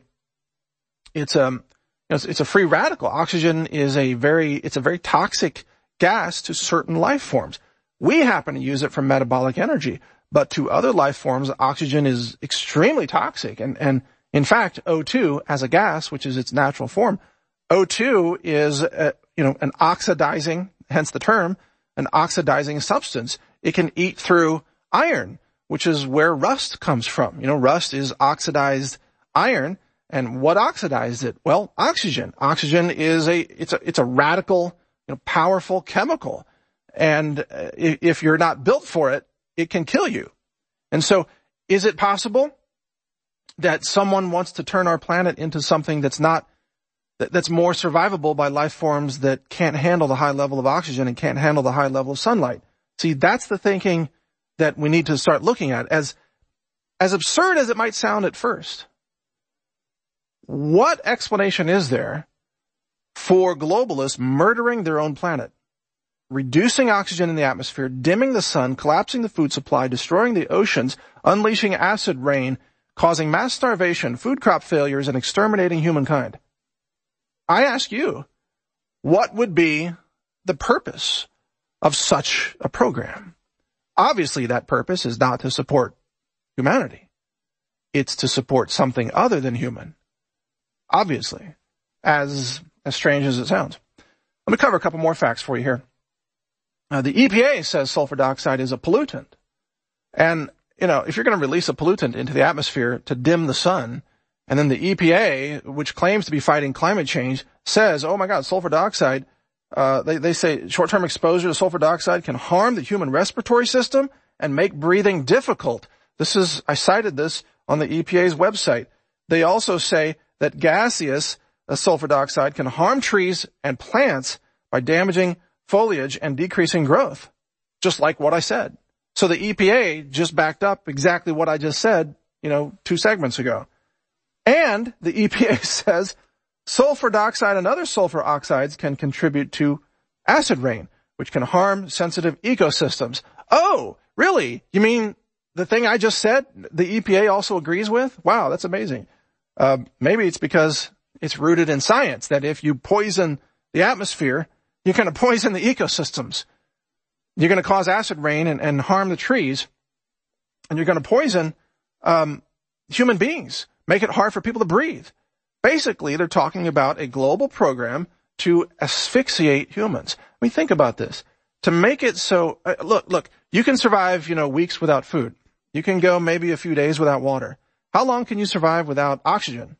it's a, it's, it's a free radical. Oxygen is a very, it's a very toxic gas to certain life forms. We happen to use it for metabolic energy, but to other life forms, oxygen is extremely toxic. And, and in fact, O two as a gas, which is its natural form, O two is, a, you know, an oxidizing, hence the term, an oxidizing substance. It can eat through iron, which is where rust comes from. You know, rust is oxidized iron. And what oxidized it? Well, oxygen. Oxygen is a, it's a, it's a radical, you know, powerful chemical. And if you're not built for it, it can kill you. And so, is it possible that someone wants to turn our planet into something that's not, that's more survivable by life forms that can't handle the high level of oxygen and can't handle the high level of sunlight? See, that's the thinking that we need to start looking at. As, as absurd as it might sound at first, what explanation is there for globalists murdering their own planet, reducing oxygen in the atmosphere, dimming the sun, collapsing the food supply, destroying the oceans, unleashing acid rain, causing mass starvation, food crop failures, and exterminating humankind? I ask you, what would be the purpose of such a program? Obviously, that purpose is not to support humanity. It's to support something other than human. Obviously, as, as strange as it sounds. Let me cover a couple more facts for you here. Uh, the E P A says sulfur dioxide is a pollutant. And, you know, if you're going to release a pollutant into the atmosphere to dim the sun, and then the E P A, which claims to be fighting climate change, says, oh my God, sulfur dioxide, uh, they, they say short-term exposure to sulfur dioxide can harm the human respiratory system and make breathing difficult. This is, I cited this on the E P A's website. They also say that gaseous uh, sulfur dioxide can harm trees and plants by damaging foliage and decreasing growth, just like what I said. So the E P A just backed up exactly what I just said, you know, two segments ago. And the E P A says sulfur dioxide and other sulfur oxides can contribute to acid rain, which can harm sensitive ecosystems. Oh, really? You mean the thing I just said, the E P A also agrees with? Wow, that's amazing. Uh, maybe it's because it's rooted in science that if you poison the atmosphere, you're going to poison the ecosystems. You're going to cause acid rain and, and harm the trees. And you're going to poison um, human beings, make it hard for people to breathe. Basically, they're talking about a global program to asphyxiate humans. I mean, think about this. To make it so, uh, look, look, you can survive, you know, weeks without food. You can go maybe a few days without water. How long can you survive without oxygen?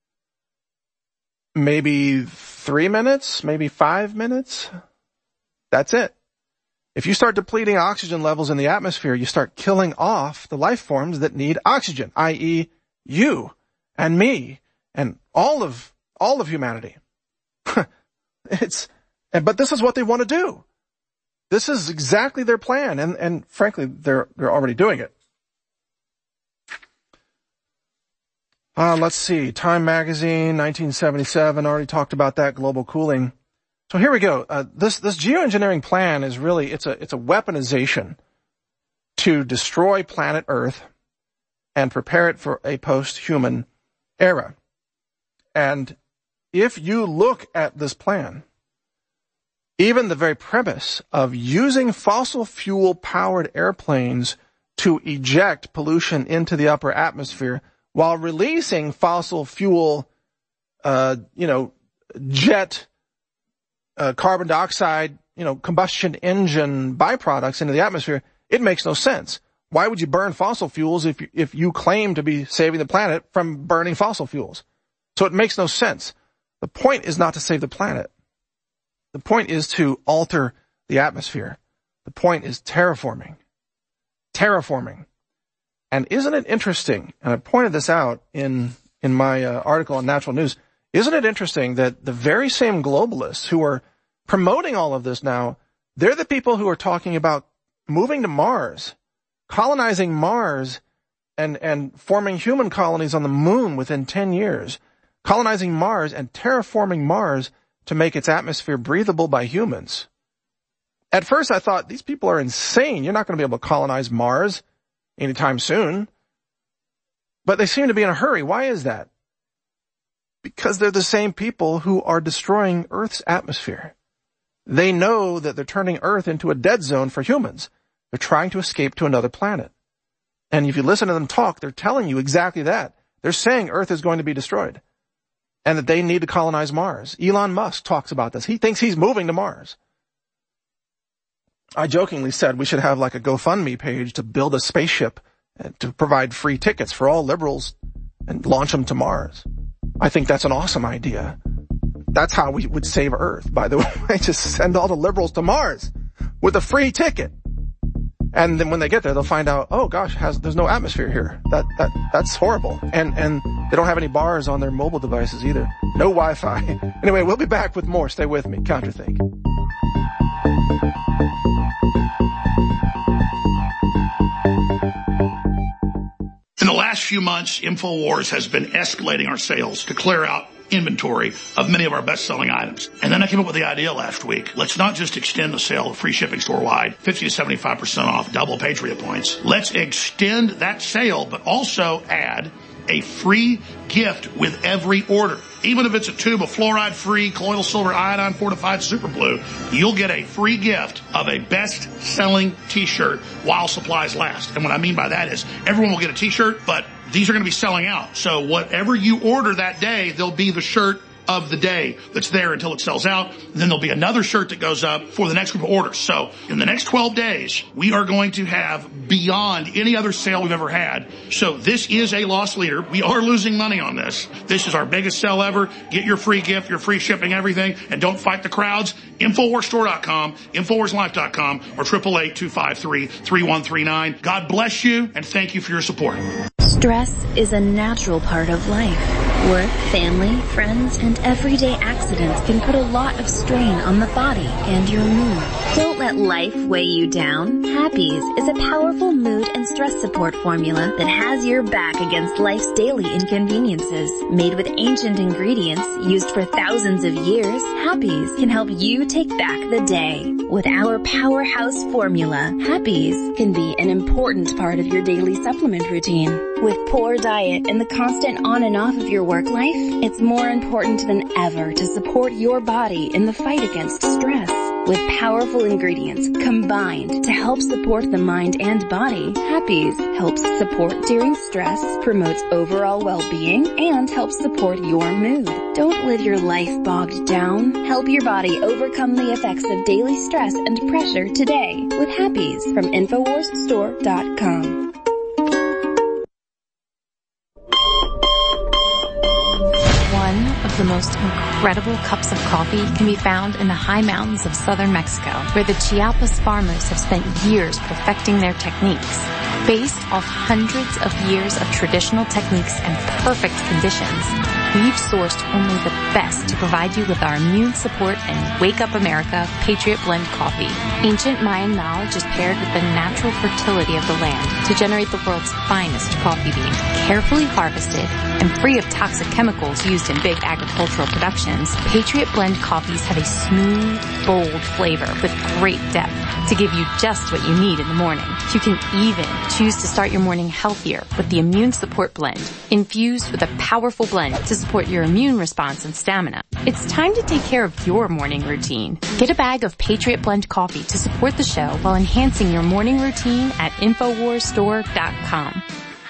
Maybe three minutes, maybe five minutes. That's it. If you start depleting oxygen levels in the atmosphere, you start killing off the life forms that need oxygen, that is you and me and all of, all of humanity. It's, but this is what they want to do. This is exactly their plan, and, and frankly, they're, they're already doing it. Uh, let's see. Time Magazine, nineteen seventy-seven, already talked about that, global cooling. So here we go. Uh, this, this geoengineering plan is really, it's a, it's a weaponization to destroy planet Earth and prepare it for a post-human era. And if you look at this plan, even the very premise of using fossil fuel powered airplanes to eject pollution into the upper atmosphere while releasing fossil fuel, uh, you know, jet, uh, carbon dioxide, you know, combustion engine byproducts into the atmosphere, it makes no sense. Why would you burn fossil fuels if you, if you claim to be saving the planet from burning fossil fuels? So it makes no sense. The point is not to save the planet. The point is to alter the atmosphere. The point is terraforming. Terraforming. And isn't it interesting, and I pointed this out in, in my uh, article on Natural News, isn't it interesting that the very same globalists who are promoting all of this now, they're the people who are talking about moving to Mars, colonizing Mars, and, and forming human colonies on the moon within ten years, colonizing Mars and terraforming Mars to make its atmosphere breathable by humans. At first I thought, these people are insane. You're not going to be able to colonize Mars anytime soon. But they seem to be in a hurry. Why is that? Because they're the same people who are destroying Earth's atmosphere. They know that they're turning Earth into a dead zone for humans. They're trying to escape to another planet. And if you listen to them talk, they're telling you exactly that. They're saying Earth is going to be destroyed and that they need to colonize Mars. Elon Musk talks about this. He thinks he's moving to Mars. I jokingly said we should have like a GoFundMe page to build a spaceship and to provide free tickets for all liberals and launch them to Mars. I think that's an awesome idea. That's how we would save Earth, by the way. Just send all the liberals to Mars with a free ticket. And then when they get there, they'll find out, oh gosh, has, there's no atmosphere here. That, that, that's horrible. And, and they don't have any bars on their mobile devices either. No Wi-Fi. Anyway, we'll be back with more. Stay with me. Counterthink. In the last few months, InfoWars has been escalating our sales to clear out inventory of many of our best-selling items. And then I came up with the idea last week. Let's not just extend the sale of free shipping store-wide, fifty to seventy-five percent off, double Patriot points. Let's extend that sale, but also add a free gift with every order. Even if it's a tube of fluoride-free colloidal silver iodine fortified super blue, you'll get a free gift of a best-selling t-shirt while supplies last. And what I mean by that is everyone will get a t-shirt, but these are going to be selling out. So whatever you order that day, there'll be the shirt of the day that's there until it sells out. And then there'll be another shirt that goes up for the next group of orders. So in the next twelve days, we are going to have beyond any other sale we've ever had. So this is a loss leader. We are losing money on this. This is our biggest sale ever. Get your free gift, your free shipping, everything. And don't fight the crowds. Infowars Store dot com, Infowars Life dot com, or eight eight eight, two five three, three one three nine. God bless you, and thank you for your support. Stress is a natural part of life. Work, family, friends, and everyday accidents can put a lot of strain on the body and your mood. Don't let life weigh you down. Happies is a powerful mood and stress support formula that has your back against life's daily inconveniences. Made with ancient ingredients used for thousands of years, Happies can help you take back the day. With our powerhouse formula, Happies can be an important part of your daily supplement routine. With poor diet and the constant on and off of your work life, it's more important than ever to support your body in the fight against stress. With powerful ingredients combined to help support the mind and body, Happies helps support during stress, promotes overall well-being, and helps support your mood. Don't live your life bogged down. Help your body overcome the effects of daily stress and pressure today with Happies from Infowars Store dot com. the most incredible cups of coffee can be found in the high mountains of southern Mexico, where the Chiapas farmers have spent years perfecting their techniques. Based off hundreds of years of traditional techniques and perfect conditions, we've sourced only the best to provide you with our immune support and Wake Up America Patriot Blend coffee. Ancient Mayan knowledge is paired with the natural fertility of the land to generate the world's finest coffee bean. Carefully harvested and free of toxic chemicals used in big agricultural productions, Patriot Blend coffees have a smooth, bold flavor with great depth to give you just what you need in the morning. You can even choose to start your morning healthier with the Immune Support Blend, infused with a powerful blend to support your immune response and stamina. It's time to take care of your morning routine. Get a bag of Patriot Blend coffee to support the show while enhancing your morning routine at infowars store dot com.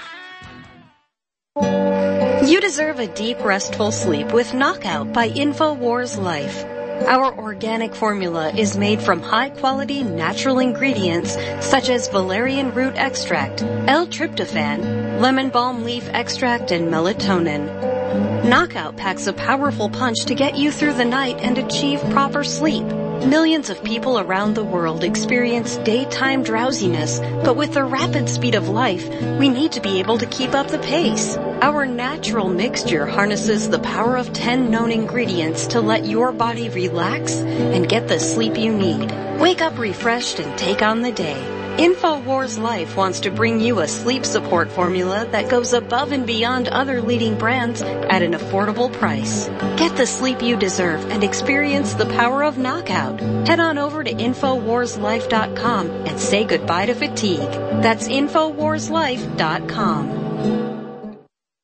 You deserve a deep, restful sleep with Knockout by InfoWars Life. Our organic formula is made from high-quality natural ingredients such as valerian root extract, L-tryptophan, lemon balm leaf extract, and melatonin. Knockout packs a powerful punch to get you through the night and achieve proper sleep. Millions of people around the world experience daytime drowsiness, but with the rapid speed of life, we need to be able to keep up the pace. Our natural mixture harnesses the power of ten known ingredients to let your body relax and get the sleep you need. Wake up refreshed and take on the day. InfoWars Life wants to bring you a sleep support formula that goes above and beyond other leading brands at an affordable price. Get the sleep you deserve and experience the power of Knockout. Head on over to infowars life dot com and say goodbye to fatigue. That's infowars life dot com.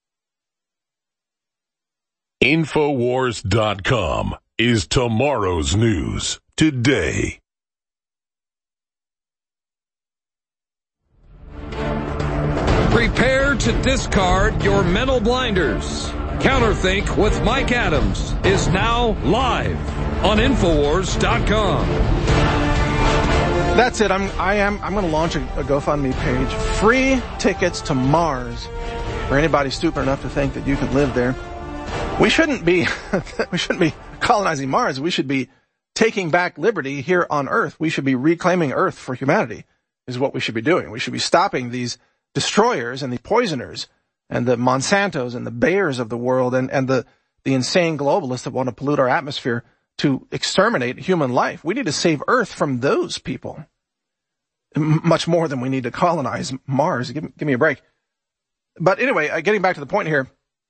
infowars dot com is tomorrow's news today. Prepare to discard your mental blinders. Counterthink with Mike Adams is now live on infowars dot com. That's it. I'm I am I'm going to launch a, a GoFundMe page. Free tickets to Mars for anybody stupid enough to think that you could live there. We shouldn't be we shouldn't be colonizing Mars. We should be taking back liberty here on Earth. We should be reclaiming Earth for humanity is what we should be doing. We should be stopping these destroyers and the poisoners and the Monsantos and the Bayers of the world and, and the, the insane globalists that want to pollute our atmosphere to exterminate human life. We need to save Earth from those people M- much more than we need to colonize Mars. Give, give me a break. But anyway, uh, getting back to the point here,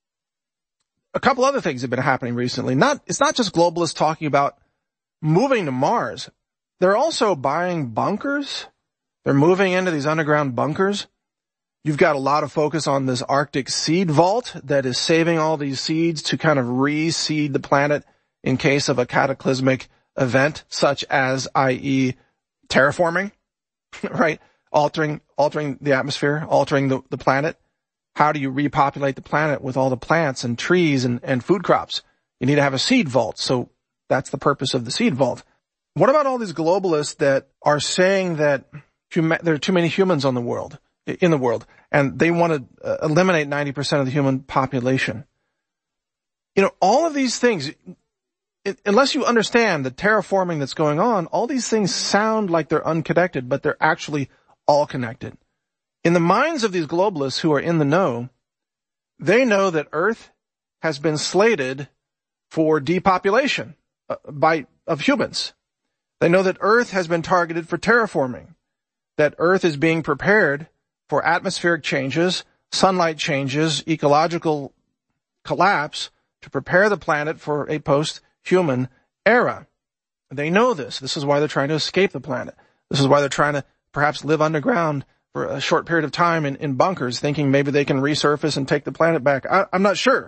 a couple other things have been happening recently. Not, it's not just globalists talking about moving to Mars. They're also buying bunkers. They're moving into these underground bunkers. You've got a lot of focus on this Arctic seed vault that is saving all these seeds to kind of reseed the planet in case of a cataclysmic event, such as, that is terraforming, right? Altering, altering the atmosphere, altering the, the planet. How do you repopulate the planet with all the plants and trees and, and food crops? You need to have a seed vault. So that's the purpose of the seed vault. What about all these globalists that are saying that hum- there are too many humans on the world? in the world, and they want to uh, eliminate ninety percent of the human population. You know, all of these things, it, unless you understand the terraforming that's going on, all these things sound like they're unconnected, but they're actually all connected. In the minds of these globalists who are in the know, they know that Earth has been slated for depopulation uh, by of humans. They know that Earth has been targeted for terraforming, that Earth is being prepared for atmospheric changes, sunlight changes, ecological collapse to prepare the planet for a post-human era. They know this. This is why they're trying to escape the planet. This is why they're trying to perhaps live underground for a short period of time in, in bunkers, thinking maybe they can resurface and take the planet back. I, I'm not sure.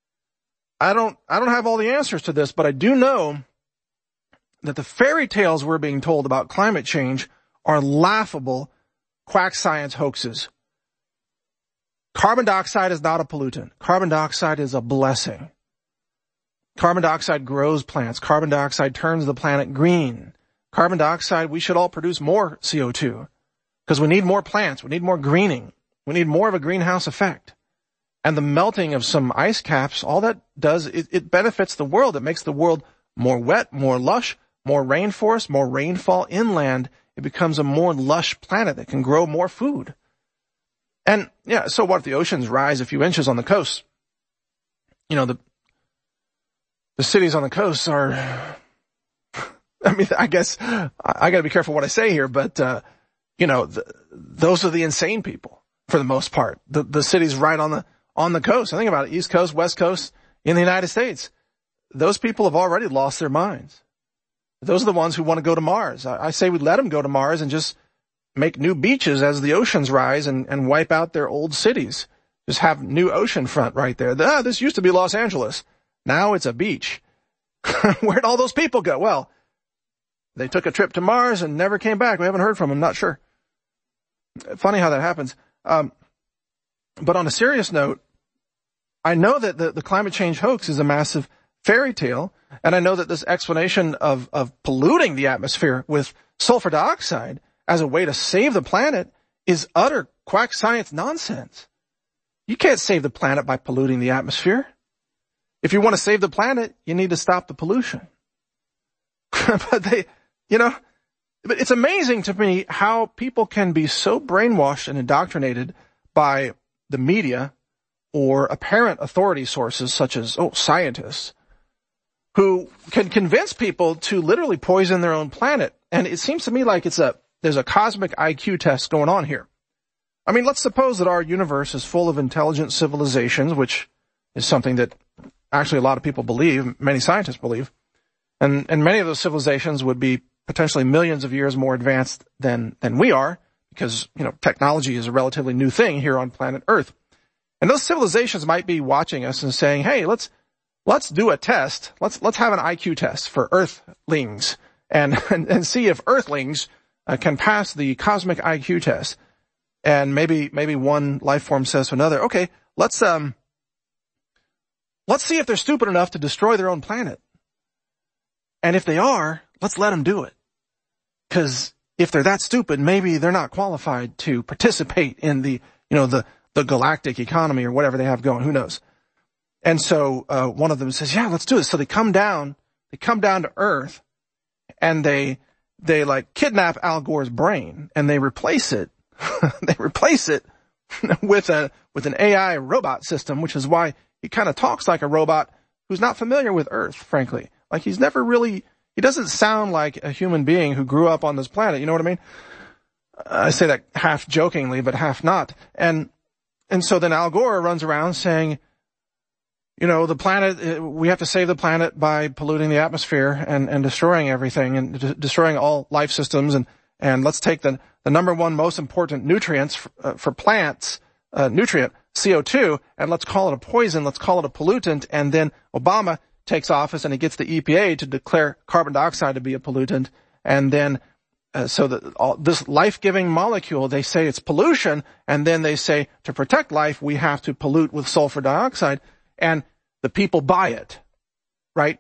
I don't, I don't have all the answers to this, but I do know that the fairy tales we're being told about climate change are laughable quack science hoaxes. Carbon dioxide is not a pollutant. Carbon dioxide is a blessing. Carbon dioxide grows plants. Carbon dioxide turns the planet green. Carbon dioxide, we should all produce more C O two because we need more plants. We need more greening. We need more of a greenhouse effect. And the melting of some ice caps, all that does, it, it benefits the world. It makes the world more wet, more lush, more rainforest, more rainfall inland. It becomes a more lush planet that can grow more food. And yeah, so what if the oceans rise a few inches on the coast? You know, the, the cities on the coast are, I mean, I guess I, I gotta be careful what I say here, but, uh, you know, the, those are the insane people for the most part. The, the cities right on the, on the coast. I think about it, East Coast, West Coast in the United States. Those people have already lost their minds. Those are the ones who want to go to Mars. I, I say we let them go to Mars and just make new beaches as the oceans rise and, and wipe out their old cities. Just have new ocean front right there. Ah, this used to be Los Angeles. Now it's a beach. Where'd all those people go? Well, they took a trip to Mars and never came back. We haven't heard from them. Not sure. Funny how that happens. Um, but on a serious note, I know that the, the climate change hoax is a massive fairy tale, and I know that this explanation of, of polluting the atmosphere with sulfur dioxide as a way to save the planet is utter quack science nonsense. You can't save the planet by polluting the atmosphere. If you want to save the planet, you need to stop the pollution. But they, you know, but it's amazing to me how people can be so brainwashed and indoctrinated by the media or apparent authority sources such as, oh, scientists, who can convince people to literally poison their own planet. And it seems to me like it's a, there's a cosmic I Q test going on here. I mean, let's suppose that our universe is full of intelligent civilizations, which is something that actually a lot of people believe, many scientists believe. And, and many of those civilizations would be potentially millions of years more advanced than, than we are, because, you know, technology is a relatively new thing here on planet Earth. And those civilizations might be watching us and saying, hey, let's, let's do a test. Let's, let's have an I Q test for Earthlings and, and, and see if Earthlings uh, can pass the cosmic I Q test. And maybe, maybe one life form says to another, okay, let's, um, let's see if they're stupid enough to destroy their own planet. And if they are, let's let them do it. Cause if they're that stupid, maybe they're not qualified to participate in the, you know, the, the galactic economy or whatever they have going. Who knows? And so, uh, one of them says, yeah, let's do this. So they come down, they come down to Earth and they, they like kidnap Al Gore's brain and they replace it. they replace it with a, with an A I robot system, which is why he kind of talks like a robot who's not familiar with Earth, frankly. Like he's never really, he doesn't sound like a human being who grew up on this planet. You know what I mean? I say that half jokingly, but half not. And, and so then Al Gore runs around saying, you know, the planet, we have to save the planet by polluting the atmosphere and, and destroying everything and de- destroying all life systems. And, and let's take the, the number one most important nutrients for, uh, for plants, uh, nutrient, C O two, and let's call it a poison. Let's call it a pollutant. And then Obama takes office and he gets the E P A to declare carbon dioxide to be a pollutant. And then, uh, so that all this life-giving molecule, they say it's pollution. And then they say to protect life, we have to pollute with sulfur dioxide. And the people buy it, right?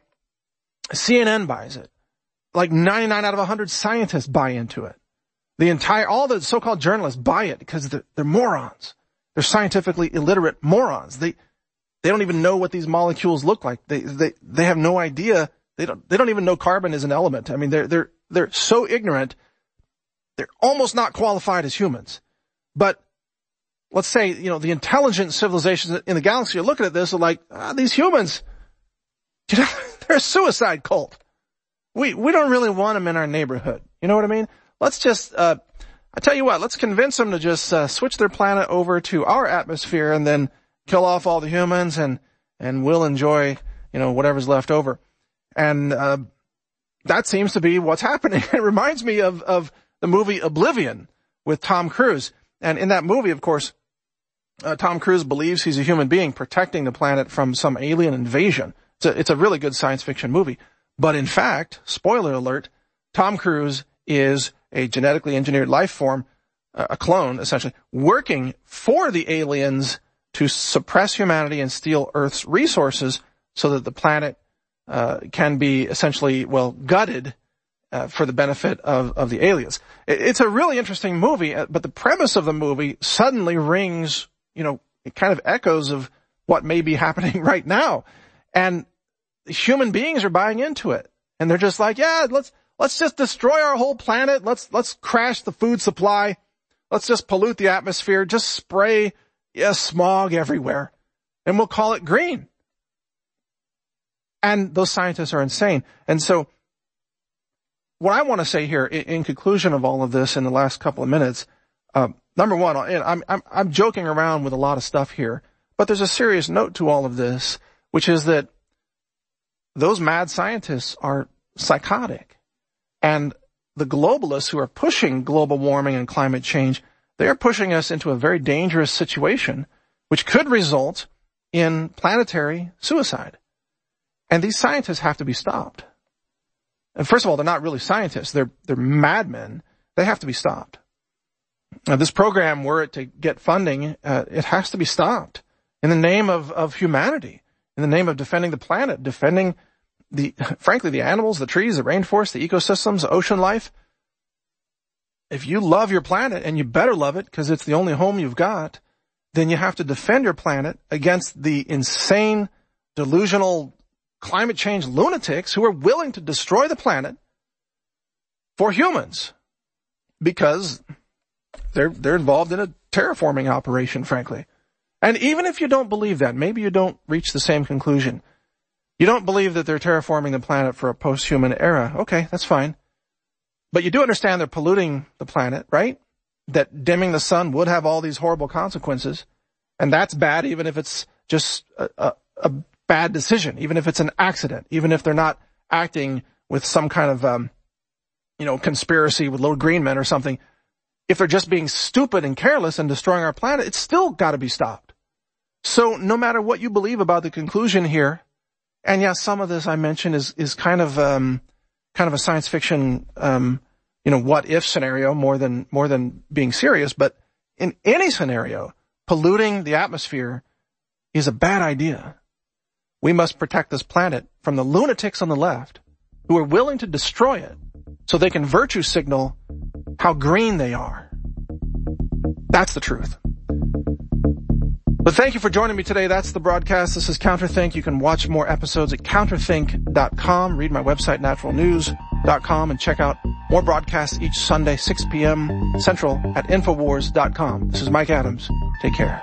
C N N buys it. Like ninety-nine out of one hundred scientists buy into it. The entire, all the so-called journalists buy it because they're, they're morons. They're scientifically illiterate morons. They, they don't even know what these molecules look like. They, they, they have no idea. They don't, they don't even know carbon is an element. I mean, they're, they're, they're so ignorant. They're almost not qualified as humans. But let's say, you know, the intelligent civilizations in the galaxy are looking at this are like, ah, these humans, you know, they're a suicide cult. We, we don't really want them in our neighborhood. You know what I mean? Let's just, uh, I tell you what, let's convince them to just, uh, switch their planet over to our atmosphere and then kill off all the humans and, and we'll enjoy, you know, whatever's left over. And, uh, that seems to be what's happening. It reminds me of, of the movie Oblivion with Tom Cruise. And in that movie, of course, uh, Tom Cruise believes he's a human being protecting the planet from some alien invasion. It's a, it's a really good science fiction movie. But in fact, spoiler alert, Tom Cruise is a genetically engineered life form, uh, a clone, essentially, working for the aliens to suppress humanity and steal Earth's resources so that the planet uh can be essentially, well, gutted uh, for the benefit of, of the aliens. It, it's a really interesting movie, uh, but the premise of the movie suddenly rings, you know, kind of echoes of what may be happening right now. And human beings are buying into it. And they're just like, yeah, let's, let's just destroy our whole planet. Let's, let's crash the food supply. Let's just pollute the atmosphere. Just spray, yeah, smog everywhere. And we'll call it green. And those scientists are insane. And so what I want to say here in, in conclusion of all of this in the last couple of minutes, uh, number one, I'm, I'm, I'm joking around with a lot of stuff here, but there's a serious note to all of this, which is that those mad scientists are psychotic. And the globalists who are pushing global warming and climate change, they are pushing us into a very dangerous situation, which could result in planetary suicide. And these scientists have to be stopped. And first of all, they're not really scientists. They're, they're madmen. They have to be stopped. Now, this program, were it to get funding, uh, it has to be stopped in the name of, of humanity, in the name of defending the planet, defending the, frankly, the animals, the trees, the rainforest, the ecosystems, the ocean life. If you love your planet, and you better love it because it's the only home you've got, then you have to defend your planet against the insane, delusional climate change lunatics who are willing to destroy the planet for humans because they're, they're involved in a terraforming operation, frankly. And even if you don't believe that, maybe you don't reach the same conclusion. You don't believe that they're terraforming the planet for a post-human era. Okay, that's fine. But you do understand they're polluting the planet, right? That dimming the sun would have all these horrible consequences. And that's bad even if it's just a, a, a bad decision, even if it's an accident, even if they're not acting with some kind of, um, you know, conspiracy with little green men or something. If they're just being stupid and careless and destroying our planet, it's still got to be stopped. So no matter what you believe about the conclusion here, and yeah, some of this I mentioned is, is kind of, um, kind of a science fiction, um, you know, what if scenario more than, more than being serious. But in any scenario, polluting the atmosphere is a bad idea. We must protect this planet from the lunatics on the left who are willing to destroy it so they can virtue signal how green they are. That's the truth. But thank you for joining me today. That's the broadcast. This is Counterthink. You can watch more episodes at counterthink dot com, read my website, natural news dot com, and check out more broadcasts each Sunday, six p.m. Central at infowars dot com. This is Mike Adams. Take care.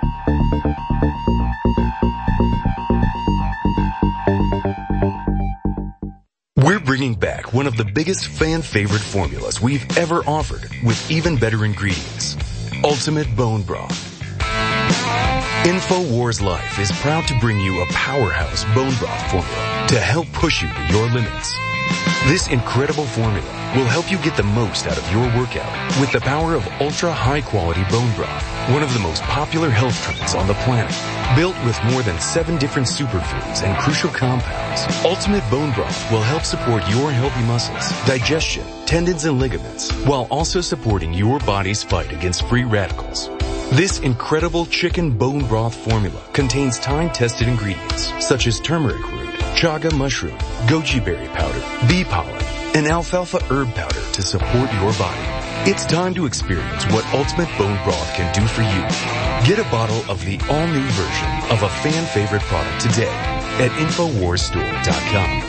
We're bringing back one of the biggest fan-favorite formulas we've ever offered with even better ingredients. Ultimate Bone Broth. InfoWars Life is proud to bring you a powerhouse bone broth formula to help push you to your limits. This incredible formula will help you get the most out of your workout with the power of ultra high-quality bone broth, one of the most popular health trends on the planet. Built with more than seven different superfoods and crucial compounds, Ultimate Bone Broth will help support your healthy muscles, digestion, tendons, and ligaments, while also supporting your body's fight against free radicals. This incredible chicken bone broth formula contains time-tested ingredients such as turmeric root, chaga mushroom, goji berry powder, bee pollen, and alfalfa herb powder to support your body. It's time to experience what Ultimate Bone Broth can do for you. Get a bottle of the all-new version of a fan-favorite product today at infowars store dot com.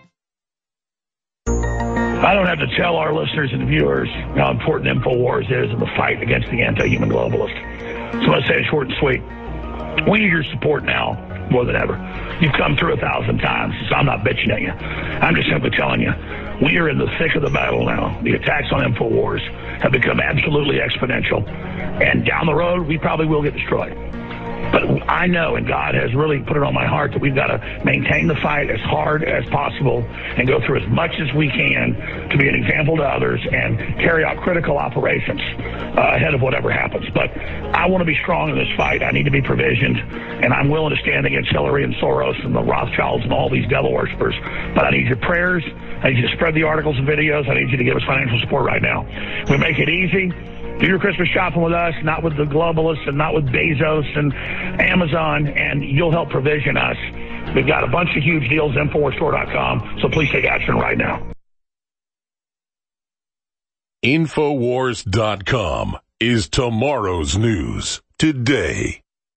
I don't have to tell our listeners and viewers how important InfoWars is in the fight against the anti-human globalist. So I'm going to say it short and sweet. We need your support now more than ever. You've come through a thousand times, so I'm not bitching at you. I'm just simply telling you, we are in the thick of the battle now. The attacks on InfoWars have become absolutely exponential. And down the road, we probably will get destroyed. But I know, and God has really put it on my heart, that we've got to maintain the fight as hard as possible and go through as much as we can to be an example to others and carry out critical operations uh, ahead of whatever happens. But I want to be strong in this fight. I need to be provisioned, and I'm willing to stand against Hillary and Soros and the Rothschilds and all these devil worshippers. But I need your prayers. I need you to spread the articles and videos. I need you to give us financial support right now. We make it easy. Do your Christmas shopping with us, not with the globalists and not with Bezos and Amazon, and you'll help provision us. We've got a bunch of huge deals at infowars store dot com, so please take action right now. infowars dot com is tomorrow's news today.